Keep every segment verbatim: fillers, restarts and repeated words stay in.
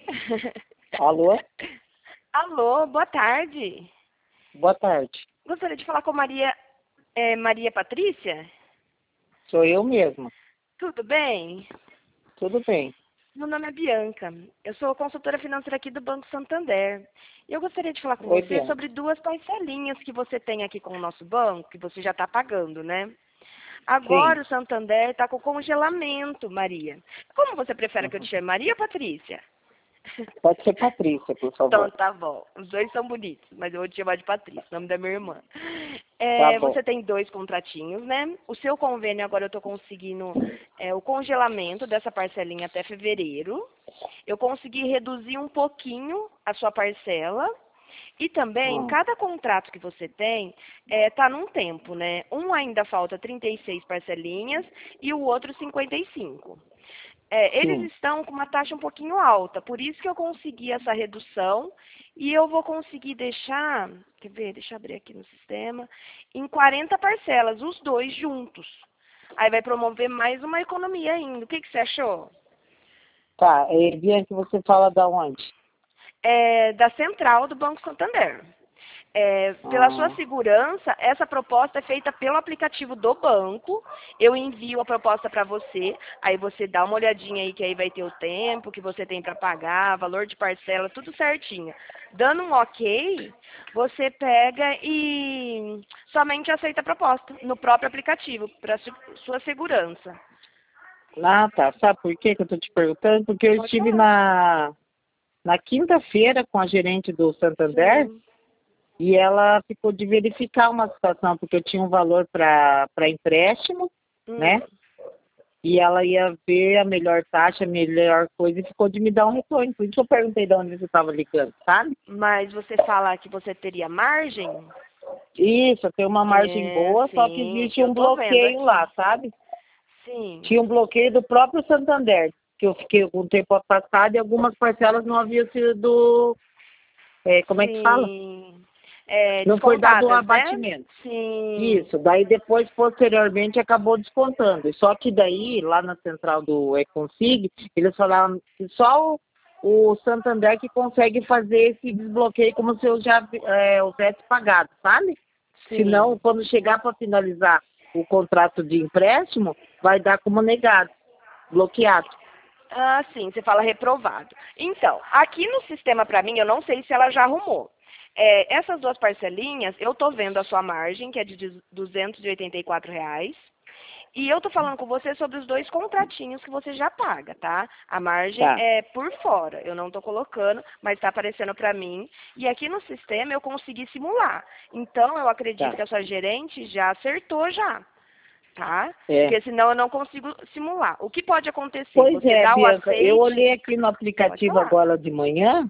Alô? Alô, boa tarde. Boa tarde. Gostaria de falar com Maria, é, Maria Patrícia? Sou eu mesma. Tudo bem? Tudo bem. Meu nome é Bianca. Eu sou consultora financeira aqui do Banco Santander. E eu gostaria de falar com Oi, você Bianca. sobre duas parcelinhas que você tem aqui com o nosso banco, que você já está pagando, né? Agora Sim. o Santander está com congelamento, Maria. Como você prefere que eu te Uhum. chame, Maria ou Patrícia? Pode ser Patrícia, por Então favor. tá bom. Os dois são bonitos, mas eu vou te chamar de Patrícia, nome da minha irmã. Tá É, bom. você tem dois contratinhos, né? O seu convênio agora eu estou conseguindo é, o congelamento dessa parcelinha até fevereiro. Eu consegui reduzir um pouquinho a sua parcela. E também, Hum. cada contrato que você tem está num tempo, né? Um ainda falta trinta e seis parcelinhas e o outro cinquenta e cinco. É, eles Sim. estão com uma taxa um pouquinho alta, por isso que eu consegui essa redução e eu vou conseguir deixar, quer ver, deixa eu abrir aqui no sistema, em quarenta parcelas, os dois juntos. Aí vai promover mais uma economia ainda. O que, que você achou? Tá. É, Bianca, você fala da onde? É, da central do Banco Santander. É, pela sua Ah, segurança, essa proposta é feita pelo aplicativo do banco. Eu envio a proposta para você, aí você dá uma olhadinha aí que aí vai ter o tempo que você tem para pagar, valor de parcela, tudo certinho. Dando um ok, você pega e somente aceita a proposta no próprio aplicativo, para sua segurança. ah, tá. Sabe por que que eu tô te perguntando? Porque eu Pode estive falar. na, na quinta-feira com a gerente do Santander Sim. e ela ficou de verificar uma situação, porque eu tinha um valor para para empréstimo, Hum. né? E ela ia ver a melhor taxa, a melhor coisa, e ficou de me dar um retorno. Por isso que eu perguntei de onde você estava ligando, sabe? Mas você fala que você teria margem? Isso, tem uma margem É, boa, só que sim, existe eu um tô vendo bloqueio aqui. lá, sabe? Sim, Tinha um bloqueio do próprio Santander, que eu fiquei algum tempo afastado e algumas parcelas não haviam sido, é, como é que fala? sim. É, Não foi dado um descontadas, né? abatimento. Sim, Isso, daí depois, posteriormente, acabou descontando. Só que daí, lá na central do Econsig, eles falaram que só o, o Santander que consegue fazer esse desbloqueio como se eu já é, houvesse pagado, sabe? Senão, sim. quando chegar para finalizar o contrato de empréstimo, vai dar como negado, bloqueado. Ah, sim, você fala reprovado. Então, aqui no sistema para mim, eu não sei se ela já arrumou. É, essas duas parcelinhas, eu tô vendo a sua margem, que é de duzentos e oitenta e quatro reais. E eu tô falando com você sobre os dois contratinhos que você já paga, tá? A margem Tá, é por fora, eu não tô colocando, mas tá aparecendo para mim. E aqui no sistema eu consegui simular. Então eu acredito tá. que a sua gerente já acertou já, tá? É. Porque senão eu não consigo simular. O que pode acontecer? Pois Você é, dá o Bianca, eu aceite, olhei aqui no pode aplicativo falar. agora de manhã,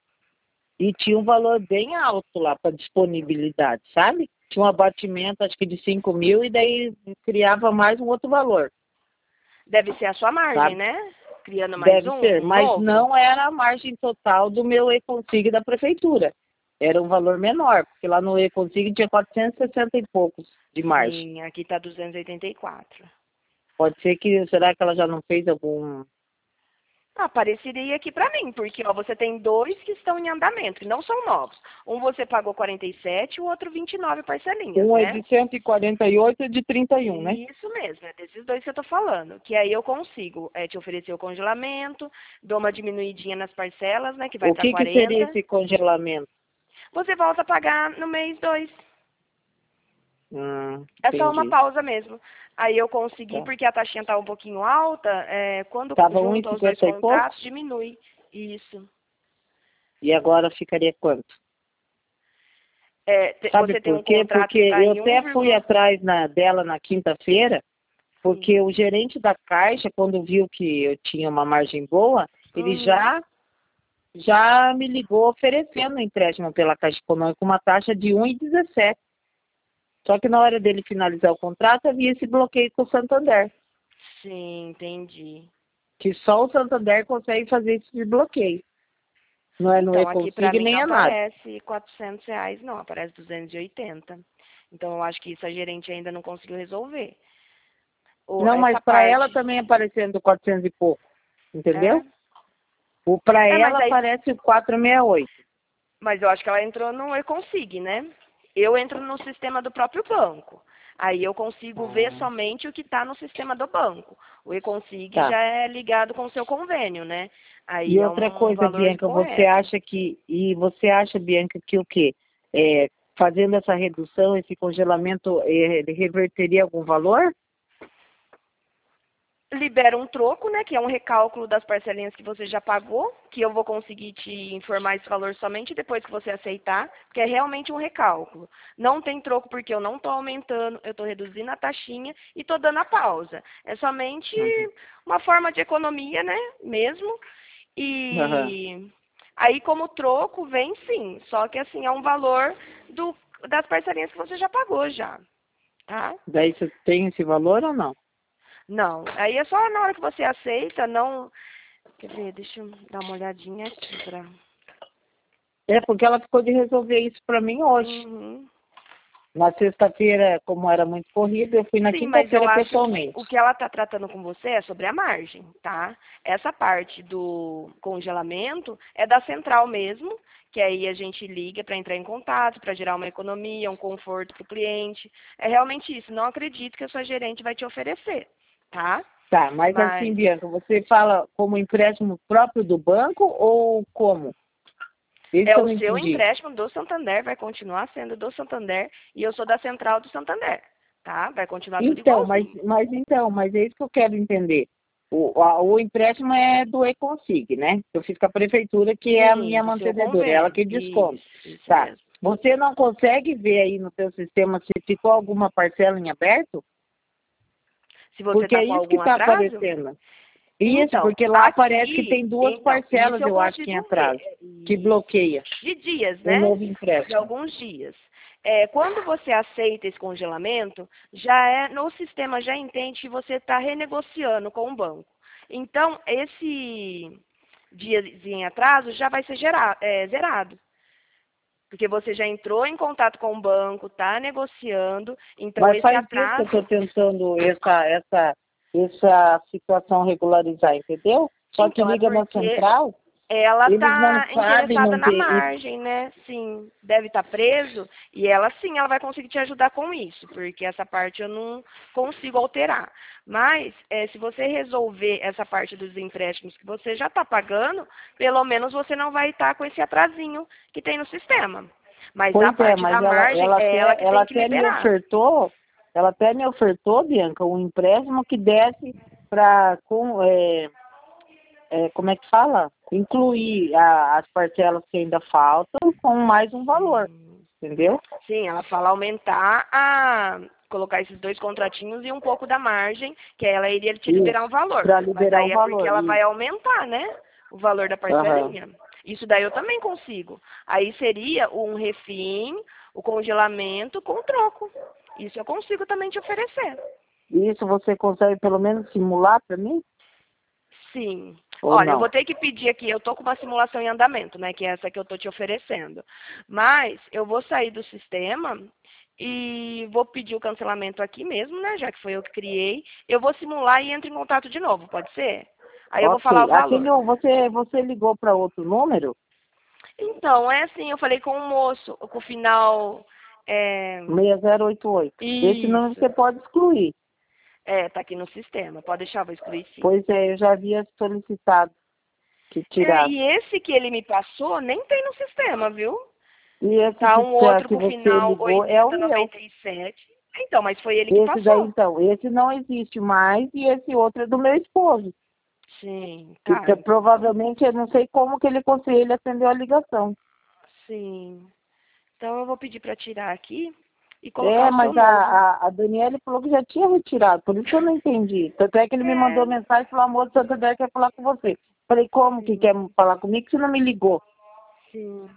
e tinha um valor bem alto lá para disponibilidade, sabe? Tinha um abatimento, acho que de cinco mil, e daí criava mais um outro valor, Deve ser a sua margem, sabe? né? Criando mais Deve um, ser, um mas novo. não era a margem total do meu E-Consig da prefeitura. Era um valor menor, porque lá no E-Consig tinha quatrocentos e sessenta e poucos de margem. Sim, aqui tá duzentos e oitenta e quatro. Pode ser que, será que ela já não fez algum... Apareceria aqui para mim, porque ó, você tem dois que estão em andamento, que não são novos. Um você pagou quarenta e sete, o outro vinte e nove parcelinhas, Um é né? de cento e quarenta e oito e de trinta e um, né? Isso mesmo, é desses dois que eu tô falando. Que aí eu consigo é, te oferecer o congelamento, dou uma diminuidinha nas parcelas, né? Que vai O para que que seria quarenta. esse congelamento? Você volta a pagar no mês dois. Hum, É só uma entendi. pausa mesmo. Aí eu consegui, Tá. porque a taxinha tá um pouquinho alta, é, quando Tava um e junto aos dois cinquenta e pouco, contratos, diminui. Isso. e agora ficaria quanto? É, te- Sabe você tem por um quê? contrato Porque que está eu em até fui um, atrás na, dela na quinta-feira, sim. porque o gerente da Caixa, quando viu que eu tinha uma margem boa, ele Uhum. já, já me ligou oferecendo um empréstimo pela Caixa Econômica com uma taxa de um vírgula dezessete. Só que na hora dele finalizar o contrato, havia esse bloqueio com o Santander, Sim, entendi. que só o Santander consegue fazer esse bloqueio. Não é no Então, aqui para E-Consig mim não nem é nada. aparece quatrocentos reais, não, aparece duzentos e oitenta. Então, eu acho que isso a gerente ainda não conseguiu resolver. Ou Não, mas essa para ela parte, também aparecendo quatrocentos e pouco, é? entendeu? O para É, mas ela aí, aparece o quatrocentos e sessenta e oito. mas eu acho que ela entrou no Econsig, né? Eu entro no sistema do próprio banco. Aí eu consigo ver Ah, somente o que está no sistema do banco. O Econsig tá. já é ligado com o seu convênio, né? E Aí é outra um, um coisa, valor Bianca, você correto. acha que e você acha, Bianca, que o quê? É, fazendo essa redução, esse congelamento, é, ele reverteria algum valor? Libera um troco, né, que é um recálculo das parcelinhas que você já pagou, que eu vou conseguir te informar esse valor somente depois que você aceitar, porque é realmente um recálculo. Não tem troco porque eu não estou aumentando, eu estou reduzindo a taxinha e estou dando a pausa. É somente Uhum. uma forma de economia, né, mesmo. Aham. E aí como troco vem sim, só que assim é um valor do, das parcelinhas que você já pagou já, tá? Daí você tem esse valor ou não? Não, aí é só na hora que você aceita, não. Quer ver, deixa eu dar uma olhadinha aqui pra. É porque ela ficou de resolver isso para mim hoje. Uhum. Na sexta-feira, como era muito corrido, eu fui na Sim, mas eu quinta-feira acho que pessoalmente. o que ela está tratando com você é sobre a margem, tá? Essa parte do congelamento é da central mesmo, que aí a gente liga para entrar em contato, para gerar uma economia, um conforto para o cliente. É realmente isso. Não acredito que a sua gerente vai te oferecer, tá? Tá, mas assim, Mas Bianca, você fala como empréstimo próprio do banco ou como? Isso é que eu o não seu entendi. empréstimo do Santander, vai continuar sendo do Santander, e eu sou da central do Santander, tá? Vai continuar tudo Então, mas, igualzinho. mas então, mas é isso que eu quero entender. O, a- o empréstimo é do Econsig, né? Eu fiz com a prefeitura, que é a Sim, minha do seu mantenedora, ela convênio. que desconta. Isso, isso Tá. mesmo. Você não consegue ver aí no seu sistema se ficou alguma parcela em aberto? Se você Porque está é com isso que algum está atraso, aparecendo. Isso, então, porque lá aparece que aqui, tem duas então, isso parcelas, eu eu acho que em consigo ver. atraso, que Isso. bloqueia De dias, o né? novo De empréstimo. alguns dias. É, quando você aceita esse congelamento, já é, no sistema já entende que você está renegociando com o banco. Então, esse dias em atraso já vai ser gera- é, zerado. Porque você já entrou em contato com o banco, está negociando, então Mas esse faz dias que eu estou atraso. tentando essa, essa, essa situação regularizar, entendeu? Só que Então, é liga na porque central, ela eles não está sabem, interessada não na tem. margem, né? Sim, deve estar preso. E ela sim, ela vai conseguir te ajudar com isso, porque essa parte eu não consigo alterar. Mas eh, se você resolver essa parte dos empréstimos que você já está pagando, pelo menos você não vai estar com esse atrasinho que tem no sistema. Mas a Pois é, parte mas da ela, margem ela, é ela até, que ela tem que até me liberar. ofertou, ela até me ofertou, Bianca, um empréstimo que desse para, com, é, é, como é que fala? Incluir a- as parcelas que ainda faltam com mais um valor, Sim. entendeu? Sim, ela fala aumentar a colocar esses dois contratinhos e um pouco da margem, que ela iria te liberar um Isso, valor. para Mas liberar o aí é porque valor, ela vai isso. aumentar, né? O valor da Aham. parcelinha. Isso daí eu também consigo. Aí seria um refim, o congelamento com troco. Isso eu consigo também te oferecer. Isso você consegue pelo menos simular para mim? Sim. Ou Olha, eu vou não? ter que pedir aqui, eu estou com uma simulação em andamento, né? Que é essa que eu estou te oferecendo. Mas eu vou sair do sistema e vou pedir o cancelamento aqui mesmo, né? Já que foi eu que criei. Eu vou simular e entro em contato de novo, pode ser? Aí eu vou falar o Ok. Aquele, valor. você, você ligou para outro número? Então, é assim, eu falei com o moço, com o final. É, seis zero oito oito. Esse número isso. você pode excluir. É, tá aqui no sistema. Pode deixar, eu vou excluir sim. Pois é, eu já havia solicitado que É, tirasse. e esse que ele me passou nem tem no sistema, viu? E esse Tá que, um outro que com você final ligou é o oitenta meu. noventa e sete. Então, mas foi ele que Esse daí, passou. então, esse não existe mais e esse outro é do meu esposo. Sim, tá. Porque provavelmente, eu não sei como que ele conseguiu, ele atendeu a ligação. Sim. Então eu vou pedir para tirar aqui e colocar É, o seu mas a, novo. a, a Daniela falou que já tinha retirado, por isso que eu não entendi. Tanto é que ele me mandou É, mensagem e falou, amor, o Santander quer falar com você. Falei, como que quer sim, falar comigo que você não me ligou? sim.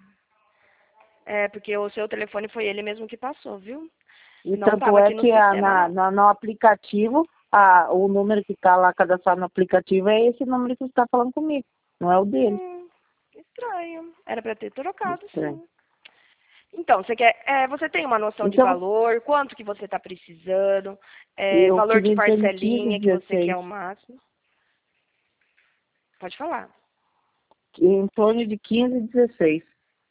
É, porque o seu telefone foi ele mesmo que passou, viu? E Não tanto estava é aqui no que a, sistema, na, não. na- no aplicativo, a, o número que está lá cadastrado no aplicativo é esse número que você está falando comigo, não é o dele. Hum, estranho. Era para ter trocado, Estranho. sim. Então, você quer, é, você tem uma noção de Então, valor, quanto que você está precisando, é, eu valor de queria ter quinze, parcelinha que você quer dezesseis. ao máximo? Pode falar. em torno de quinze, dezesseis.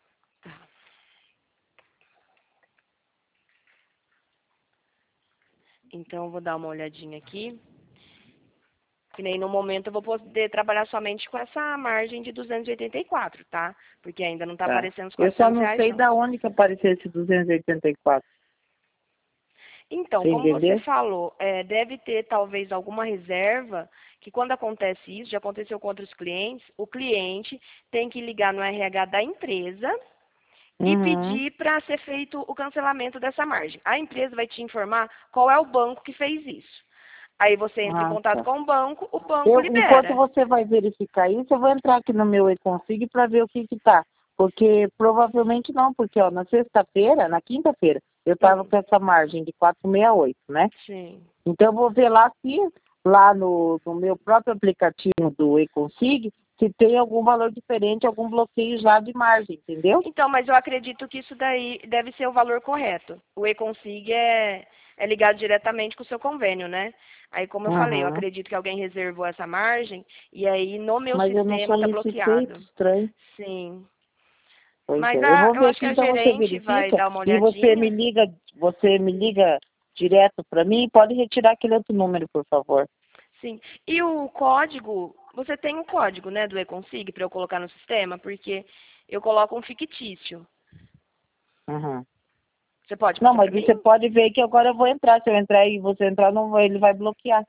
Então, eu vou dar uma olhadinha aqui. Que nem no momento eu vou poder trabalhar somente com essa margem de duzentos e oitenta e quatro, tá? Porque ainda não tá Tá. aparecendo os Eu só quatrocentos não reais, sei não. da onde que apareceu esse duzentos e oitenta e quatro. Então, Você como você entendeu? falou, é, deve ter talvez alguma reserva, que quando acontece isso, já aconteceu com outros clientes, o cliente tem que ligar no R H da empresa e Uhum. pedir para ser feito o cancelamento dessa margem. A empresa vai te informar qual é o banco que fez isso. Aí você entra em Ah, contato tá. com o banco, o banco Eu, enquanto libera. você vai verificar isso, eu vou entrar aqui no meu e-config para ver o que que tá. Porque provavelmente não, porque ó, na sexta-feira, na quinta-feira, eu estava Hum, com essa margem de quatrocentos e sessenta e oito, né? sim. Então eu vou ver lá se, lá no, no meu próprio aplicativo do e-config, se tem algum valor diferente, algum bloqueio já de margem, entendeu? Então, mas eu acredito que isso daí deve ser o valor correto. O e-config é, é ligado diretamente com o seu convênio, né? Aí, como eu falei, eu Uhum. acredito que alguém reservou essa margem e aí no meu Mas eu não sistema está solicitei, que bloqueado. estranho. Sim. Pois Mas é. Eu a, vou eu ver acho que aqui, a então você gerente vai verifica dar uma e você me olhadinha. liga, você me liga direto para mim e pode retirar aquele outro número, por favor. Sim. E o código, você tem um código, né, do e-config para eu colocar no sistema? Porque eu coloco um fictício. Uhum. Você pode Não, passar mas para mim? você pode ver que agora eu vou entrar. Se eu entrar e você entrar, não, vai- ele vai bloquear.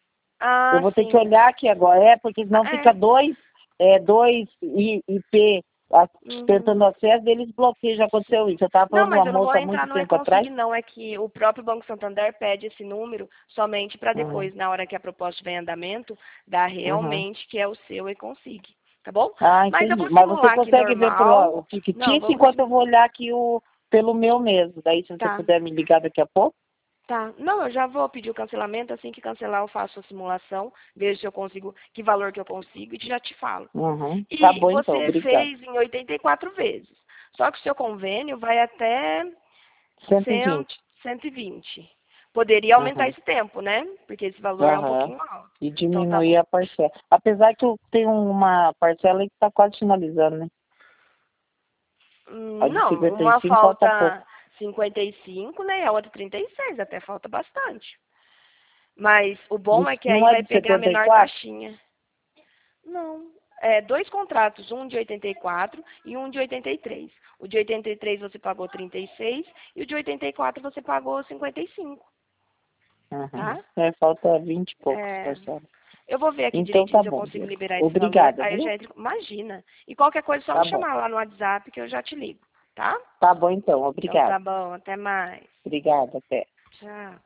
Eu Ah, vou ter que sim. olhar aqui agora, é, porque senão fica É. dois, é, dois I- IP a- Uhum. tentando acesso, eles bloqueiam. Já aconteceu isso. Eu estava Não, falando com mas uma eu não vou moça há entrar muito no tempo atrás. e-config, não. É que o próprio Banco Santander pede esse número somente para Uhum. depois, na hora que a proposta vem em andamento, dar Uhum. realmente que é o seu e-config. Tá bom? Ah, Mas eu entendi. vou Mas você simular aqui consegue ver pelo normal. o Não, fictício vou enquanto continuar. eu vou olhar aqui o, pelo meu mesmo. Daí, se você Tá, puder me ligar daqui a pouco. tá. Não, eu já vou pedir o cancelamento. Assim que cancelar, eu faço a simulação, vejo se eu consigo, que valor que eu consigo e já te falo. Uhum. Tá E bom, então. você Obrigado. fez em oitenta e quatro vezes. Só que o seu convênio vai até cento e cem, vinte. cento e vinte. Poderia aumentar Uhum. esse tempo, né? Porque esse valor é um Aham. pouquinho alto. E Então tá diminuir bom. a parcela. Apesar que eu tenho uma parcela aí que está quase finalizando, né? Hum, A de Não, cinquenta e uma cinco falta pouco. falta cinquenta e cinco, né? E a outra trinta e seis, até falta bastante. Mas o bom é De- que não aí é vai de pegar a setenta e menor quatro? taxinha. Não. É, dois contratos, um de oitenta e quatro e um de oitenta e três. O de oitenta e três você pagou trinta e seis e o de oitenta e quatro você pagou cinquenta e cinco, Uhum. tá? É, falta vinte e poucos É, parcelas. eu vou ver aqui Então direitinho tá se eu bom, consigo viu? liberar esse valor. Obrigada, Aí eu viu? já entro. Imagina. E qualquer coisa, é só me Tá bom. chamar lá no WhatsApp que eu já te ligo, tá? Tá bom então, Então obrigada. tá bom. Até mais. Obrigada, até. Tchau.